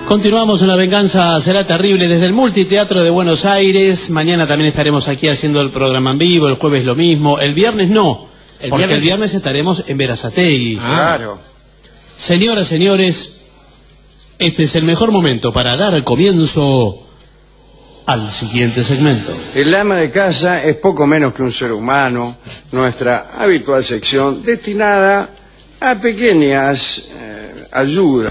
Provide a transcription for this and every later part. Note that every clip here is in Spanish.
Continuamos en La Venganza Será Terrible desde el Multiteatro de Buenos Aires. Mañana también estaremos aquí haciendo el programa en vivo, el jueves lo mismo, el viernes no, porque el viernes estaremos en Berazategui. Claro. Señoras, señores, este es el mejor momento para dar el comienzo al siguiente segmento. El ama de casa es poco menos que un ser humano, nuestra habitual sección destinada a pequeñas ayudas.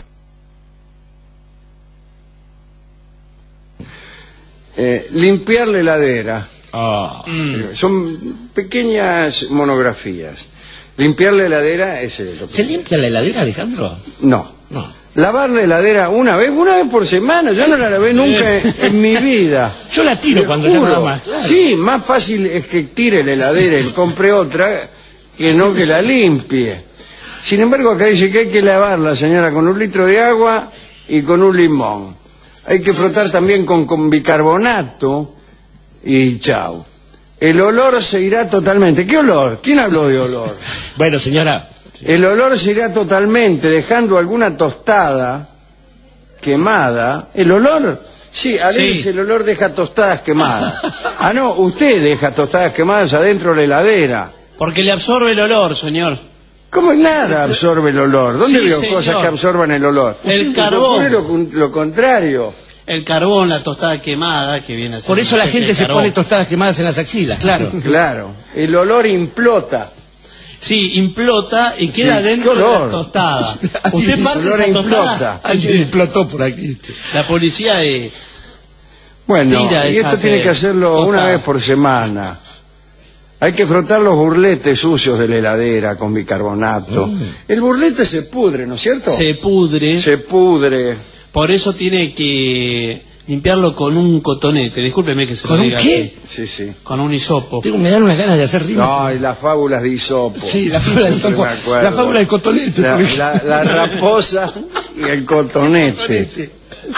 Limpiar la heladera. Son pequeñas monografías. Limpiar la heladera es lo que... ¿Se limpia la heladera, Alejandro? No. No. Lavar la heladera una vez por semana. Yo no la lavé nunca en mi vida. Yo la tiro cuando ya no la más. Claro. Sí, más fácil es que tire la heladera y compre otra que no que la limpie. Sin embargo, acá dice que hay que lavarla, señora, con 1 litro de agua y con un limón. Hay que frotar también con bicarbonato y chau. El olor se irá totalmente. ¿Qué olor? ¿Quién habló de olor? Bueno, señora... El olor se irá totalmente, dejando alguna tostada quemada. ¿El olor? Sí, a veces el olor deja tostadas quemadas. Ah, no, usted deja tostadas quemadas adentro de la heladera. Porque le absorbe el olor, señor. ¿Cómo nada absorbe el olor? ¿Dónde veo señor. cosas que absorban el olor? El carbón. Lo contrario. El carbón, la tostada quemada, que viene a ser... Por eso la gente se carbón. pone tostadas quemadas en las axilas, claro. Claro. El olor implota. Sí, implota y queda Sí, dentro ¿qué de la olor? tostada. Usted parte El olor esa tostada. implota. Alguien explotó por aquí. La policía Bueno, tira y esas, esto tiene que hacerlo una tostadas. vez por semana. Hay que frotar los burletes sucios de la heladera con bicarbonato. El burlete se pudre, ¿no es cierto? se pudre. Se pudre. Por eso tiene que limpiarlo con un cotonete. Discúlpeme que se lo ¿Con un diga qué? así. Sí, sí. Con un hisopo. Me dan unas ganas de hacer rima. Ay, las fábulas de Isopo. Sí, la fábula del Siempre topo. me acuerdo. La fábula del cotonete. La raposa y el cotonete.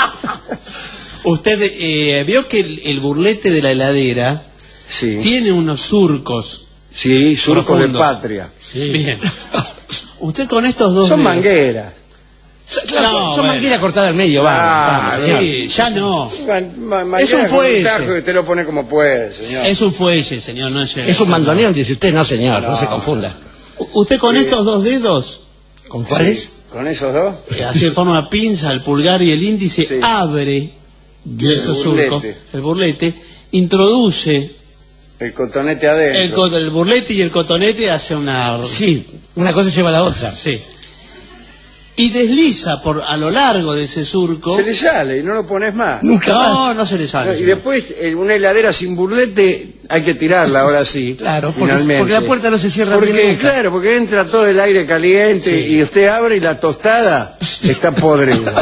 Usted vio que el burlete de la heladera Sí. tiene unos surcos. Sí, surcos de profundos. patria. Sí. Bien. Usted con estos dos... Son dedos- mangueras. Claro, No, son bueno. manguera cortada al medio, vamos, señor. Sí, ya no. Manguera Es un con fuelle. tajo que usted lo pone como puede, señor. Es un fuelle, señor, no es... Es un mandoneón, dice usted, no señor, no se confunda. Usted con estos dos dedos, ¿Con cuáles? ¿Con esos dos? así de forma pinza, el pulgar y el índice, Sí. abre de esos burlete. surcos, el burlete, introduce El cotonete adentro. el burlete y el cotonete hacia una... Sí, una cosa lleva a la otra. Sí. Y desliza a lo largo de ese surco. Se le sale y no lo pones más. Nunca más. No se le sale. Y después una heladera sin burlete hay que tirarla ahora sí. Claro, porque finalmente. la puerta no se cierra bien Porque nunca. claro, porque entra todo el aire caliente Sí. y usted abre y la tostada está podrida.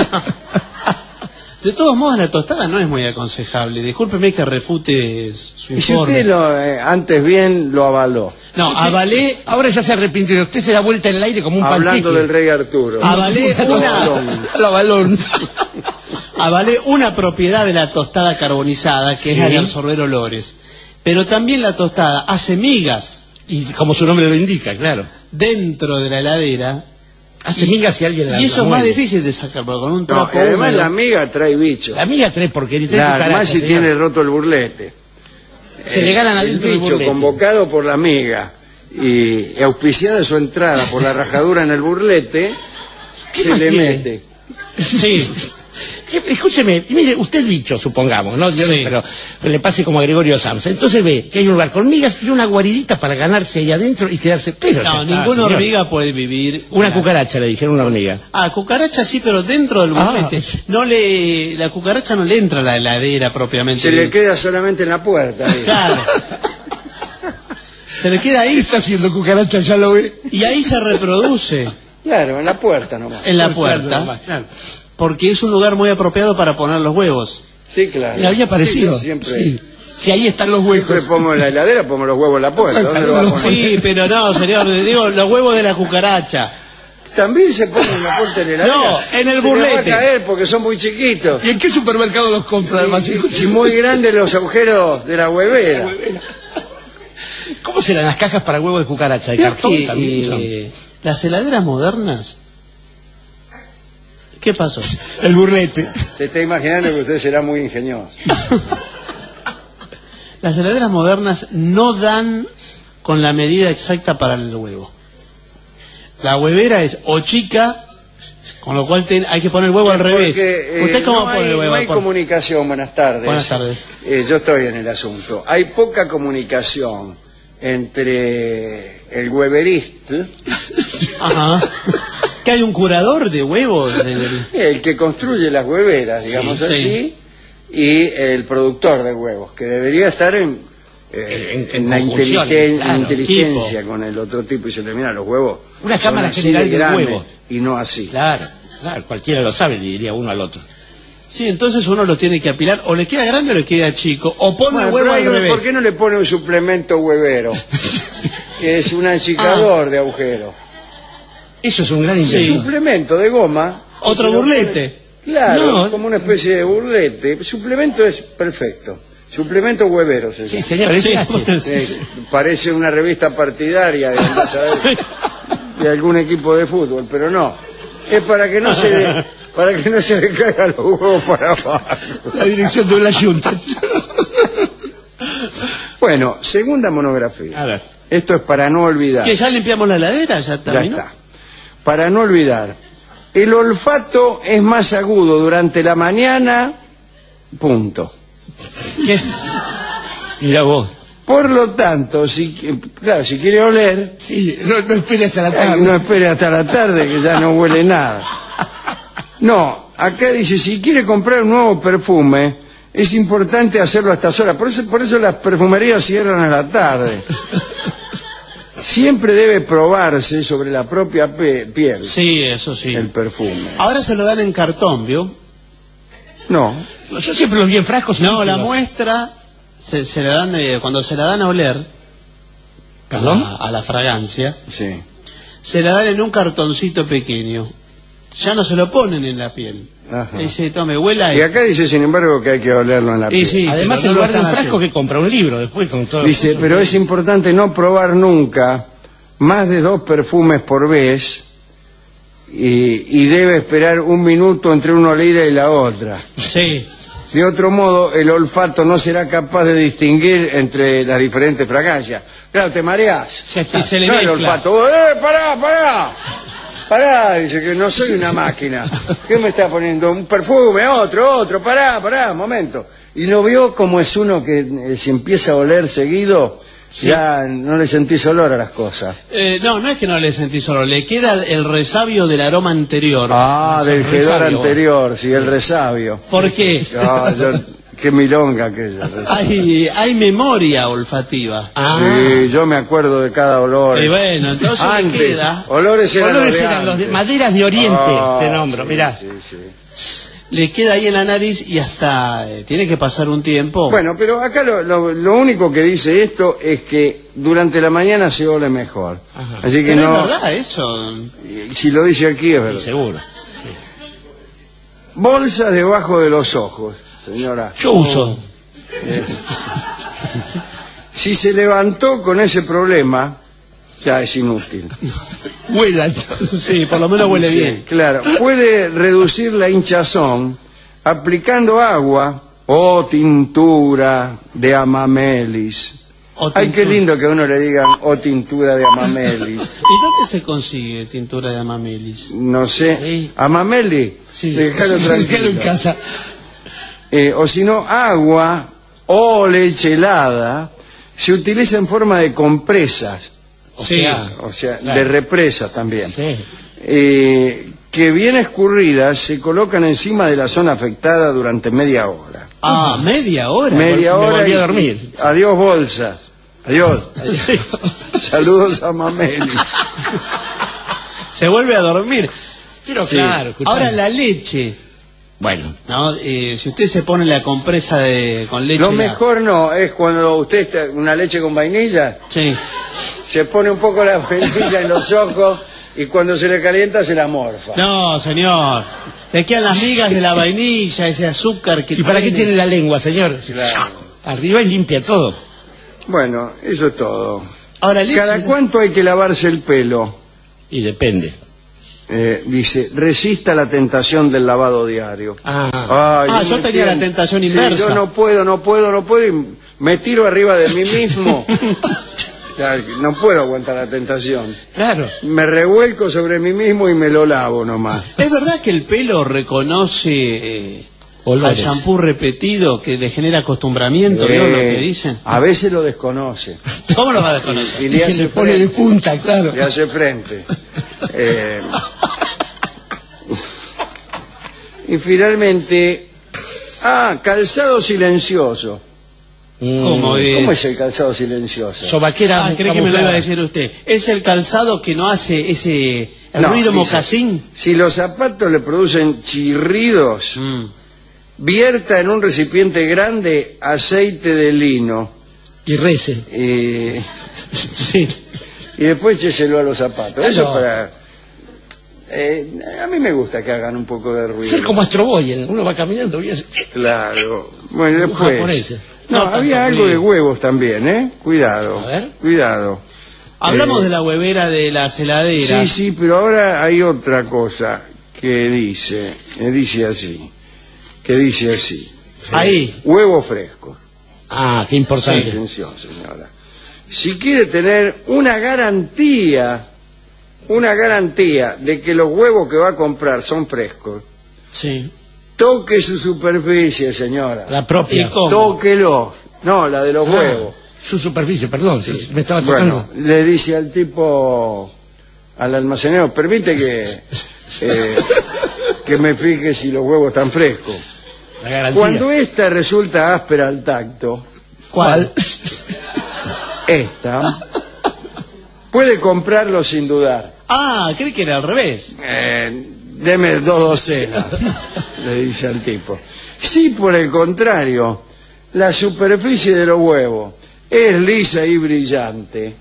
De todos modos, la tostada no es muy aconsejable. Discúlpeme que refute su Y si informe. usted antes bien lo avaló. No, avalé Ahora ya se arrepintió, usted se da vuelta en el aire como un Hablando panqueque. del rey Arturo. Avalé La balón. Avalé una propiedad de la tostada carbonizada, que es la de absorber olores. Pero también la tostada hace migas Y como su nombre lo indica, claro. dentro de la heladera. Hace migas si alguien la Y eso es más mueve. difícil de sacar, porque con un No, trapo además húmedo- la amiga trae bicho. La miga trae porquería, trae Claro, cucarachas, además si señor. tiene roto el burlete. Se le ganan El adentro del bicho burlete. convocado por la amiga y auspiciada su entrada por la rajadura en el burlete, ¿Qué se más le quiere? mete. Sí. Escúcheme, mire, usted bicho, supongamos, ¿no? Yo Sí. pero le pase como a Gregorio Samsa. Entonces ve que hay un lugar con migas y una guaridita para ganarse ahí adentro y quedarse. Pero No, ya está, ninguna señor. hormiga puede vivir. Una cucaracha, le dijeron una hormiga. Ah, cucaracha sí, pero dentro del burlete. Ah. La cucaracha no le entra a la heladera propiamente. Se le queda solamente en la puerta. ahí. Claro. Se le queda ¿Qué ahí está haciendo cucaracha? Ya lo ve. y ahí se reproduce Claro, en la puerta nomás. en la puerta, Claro. porque es un lugar muy apropiado para poner los huevos. Sí, claro. Le había parecido. Sí, siempre, Sí. Si ahí están los siempre huecos. pongo en la heladera, pongo los huevos en la puerta. ¿Dónde lo va a poner? Sí, pero no, señor, le digo los huevos de la cucaracha. También se pone en la puerta de la heladera. No, en el Se burlete. le va a caer porque son muy chiquitos. ¿Y en qué supermercado los compra, además? Y muy grandes los agujeros de la huevera. ¿Cómo serán las cajas para huevos de cucaracha? ¿De Creo cartón que también son? las heladeras modernas ¿Qué pasó? El burlete. Se está imaginando que usted será muy ingenioso. Las heladeras modernas no dan con la medida exacta para el huevo. La huevera es o chica, con lo cual hay que poner el huevo al revés. ¿Usted cómo pone el huevo? No hay comunicación. Buenas tardes. Buenas tardes. Yo estoy en el asunto. Hay poca comunicación entre el hueverista. Ajá. ¿Que hay un curador de huevos? El que construye las hueveras, digamos así, y el productor de huevos, que debería estar en la inteligencia con el otro tipo, y se termina los huevos. Una cámara general de huevos. Y no así. Claro, cualquiera lo sabe, le diría uno al otro. Sí, entonces uno lo tiene que apilar, o le queda grande o le queda chico, o pone el huevo al revés. ¿Por qué no le pone un suplemento huevero? Que es un achicador de agujeros. Eso es un gran invento. Un suplemento de goma. Otro burlete. Claro, como una especie de burlete. El suplemento es perfecto. Suplemento huevero. Sí, señor, parece una revista partidaria de algún equipo de fútbol, pero no. Es para que no se le caigan los huevos para abajo. La dirección de la Junta. Bueno, segunda monografía. A ver. Esto es para no olvidar. ¿Que ya limpiamos la heladera? ¿Ya terminó? Ya está. Para no olvidar. El olfato es más agudo durante la mañana, punto. ¿Qué? Mira vos. Por lo tanto, si quiere oler... Sí, no espere hasta la tarde. No espere hasta la tarde, que ya no huele nada. No, acá dice, si quiere comprar un nuevo perfume, es importante hacerlo a estas horas. Por eso las perfumerías cierran a la tarde. Siempre debe probarse sobre la propia piel. Sí, eso sí. El perfume. Ahora se lo dan en cartón, ¿vio? No. Yo siempre los vi en frascos. No, la muestra se la dan cuando se la dan a oler. ¿Perdón? A la fragancia. Sí. Se la dan en un cartoncito pequeño. Ya no se lo ponen en la piel. Ajá. Dice, tome, huela. Y acá dice, sin embargo, que hay que olerlo en la piel. Sí, además, en lugar de un frasco, que compra un libro después con todo. Dice, pero es importante no probar nunca más de 2 perfumes por vez y debe esperar 1 minuto entre una olida y la otra. Sí. De otro modo, el olfato no será capaz de distinguir entre las diferentes fragancias. Claro, te mareás. Y se le no, mezcla. el olfato. Pará, dice que no soy una máquina. ¿Qué me está poniendo? Un perfume, otro, pará, un momento. Y lo vio como es uno que se empieza a oler seguido, ya no le sentís olor a las cosas. No es que no le sentís olor, le queda el resabio del aroma anterior. Del hedor anterior, sí, el resabio. ¿Por qué? Qué milonga aquella. Hay memoria olfativa. Sí, yo me acuerdo de cada olor. Y bueno, entonces antes, le queda. Olores eran los de maderas de Oriente, este nombre, mirá. Sí. Le queda ahí en la nariz y hasta tiene que pasar un tiempo. Bueno, pero acá lo único que dice esto es que durante la mañana se ole mejor. Ajá. Así que pero no. es verdad eso. Si lo dice aquí es verdad. Seguro. Bolsas debajo de los ojos, señora. Yo uso. Si se levantó con ese problema, ya es inútil. Huela. Sí, por lo menos huele bien. Claro, puede reducir la hinchazón aplicando agua o tintura de amamelis. Ay, qué lindo que a uno le digan o tintura de amamelis. ¿Y dónde se consigue tintura de amamelis? No sé. Sí. Amamelis, Sí. déjalo tranquilo. En casa. O si no, agua o leche helada se utiliza en forma de compresas. O sea, claro, de represas también. Sí. Que bien escurridas se colocan encima de la zona afectada durante media hora. ¿Media hora? Media Me hora volví a dormir. Adiós bolsas. Adiós. Saludos a Mameli. Se vuelve a dormir. Pero Sí. claro, escuchá. Ahora la leche. Bueno. ¿No? Si usted se pone la compresa con leche. Lo mejor no es cuando usted está una leche con vainilla, Sí. se pone un poco la vainilla en los ojos y cuando se le calienta se la morfa. No, señor. Le quedan las migas de la vainilla, ese azúcar que ¿Y para qué tiene la lengua, señor? Claro. Arriba y limpia todo. Bueno, eso es todo. Ahora leche. ¿Cada cuánto hay que lavarse el pelo? Y depende. dice, resista la tentación del lavado diario. Yo tenía la tentación inversa. Sí, yo no puedo y me tiro arriba de mí mismo. No puedo aguantar la tentación. Claro. Me revuelco sobre mí mismo y me lo lavo nomás. ¿Es verdad que el pelo reconoce al champú repetido, que le genera acostumbramiento? ¿No lo que dicen? A veces lo desconoce. ¿Cómo lo va a desconocer? Y se le pone de punta, claro. Le hace frente. Y finalmente, calzado silencioso. ¿Cómo es el calzado silencioso? Sobaquera. Cree que me lo iba a decir usted. ¿Es el calzado que no hace ese ruido mocasín? Si los zapatos le producen chirridos, vierta en un recipiente grande aceite de lino. Y rece. Sí. Y después écheselo a los zapatos. Eso es para... a mí me gusta que hagan un poco de ruido. Ser como Astro Boy, uno va caminando y hace... Claro. Bueno, después... No, había algo de huevos también, ¿eh? Cuidado. A ver. Cuidado. Hablamos de la huevera de las heladeras. Sí, pero ahora hay otra cosa que dice así. Ahí. Huevo fresco. Qué importante. Atención, señora. Si quiere tener una garantía de que los huevos que va a comprar son frescos, sí, toque su superficie, señora. La propia. Tóquelo. No, la de los huevos. Su superficie, perdón, sí. Me estaba tocando. Bueno, le dice al tipo, al almacenero, permite que me fije si los huevos están frescos. La garantía. Cuando esta resulta áspera al tacto, ¿cuál? Esta, puede comprarlo sin dudar. Creí que era al revés. Deme 2 docenas, le dice al tipo. Si por el contrario, la superficie de los huevos es lisa y brillante,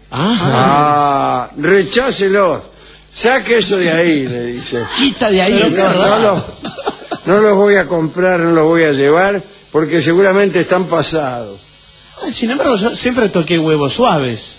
rechácelos, saque eso de ahí, le dice. Quita de ahí. No los voy a comprar, no los voy a llevar, porque seguramente están pasados. Sin embargo, yo siempre toqué huevos suaves.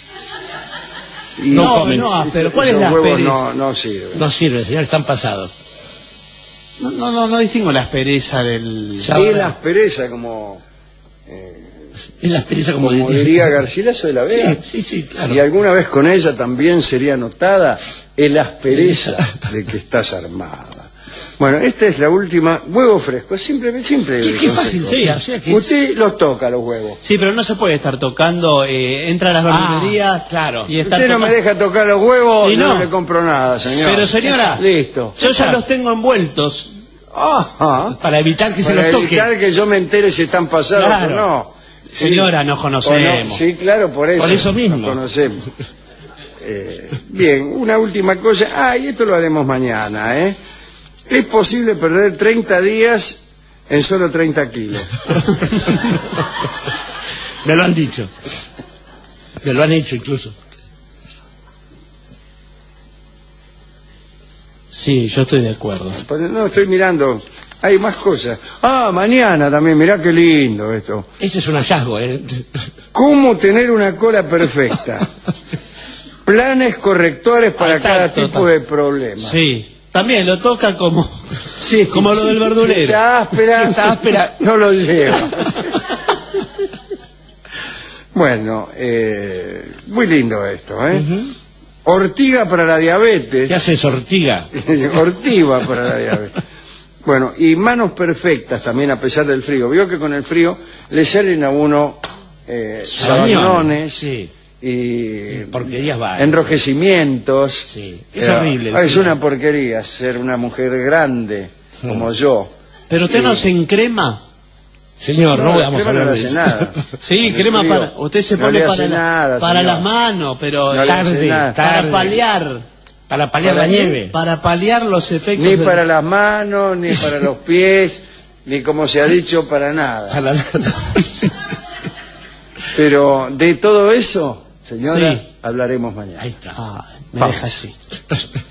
Pero ¿cuál es la aspereza? No sirve. No sirve, señor, están pasados. No distingo la aspereza del... Es la aspereza como... es la aspereza como diría Garcilaso de la Vega. Sí, claro. Y alguna vez con ella también sería notada el aspereza de que estás armada. Bueno, esta es la última. Huevo fresco, simple. Qué fácil, sí. O sea que usted los toca, los huevos. Sí, pero no se puede estar tocando, entra a las verdulerías. Claro. Y usted no me deja tocar los huevos, y no le compro nada, señor. Pero señora, listo. Yo ya los tengo envueltos. Para evitar que se los toque. Para evitar que yo me entere si están pasados o no. Señora, nos conocemos. Sí, claro, por eso. Por eso mismo. Nos conocemos. Bien, una última cosa. Y esto lo haremos mañana, ¿eh? Es posible perder 30 días en solo 30 kilos. Me lo han dicho. Me lo han hecho incluso. Sí, yo estoy de acuerdo. No, estoy mirando. Hay más cosas. Mañana también, mirá qué lindo esto. Ese es un hallazgo, ¿eh? ¿Cómo tener una cola perfecta? Planes correctores para cada tipo de problema. Sí. También lo toca como lo del verdulero. Está áspera, no lo lleva. Bueno, muy lindo esto, ¿eh? Ortiga para la diabetes. ¿Qué haces, ortiga? Ortiva para la diabetes. Bueno, y manos perfectas también a pesar del frío. Vio que con el frío le salen a uno sabañones. Y porquerías enrojecimientos. Sí, es horrible. Es una porquería ser una mujer grande como yo. Pero usted no se encrema. Señor, no vamos a hablar de eso. Nada. Sí, crema para... Usted se pone para las manos, pero tarde. Para paliar. Para paliar la nieve. Para paliar los efectos. Ni para las manos, ni para los pies, ni como se ha dicho, para nada. Pero de todo eso, señora, hablaremos mañana. Ahí está. Me deja así.